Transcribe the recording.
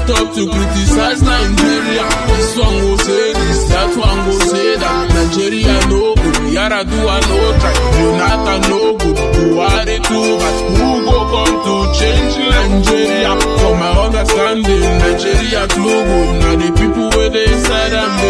up to criticize Nigeria. This one go say this, that one go say that. Nigeria no good, Yaradua no try, Jonathan no good, Buhari too bad. Who go come to change Nigeria? From my understanding, Nigeria too good. Now the people where they inside and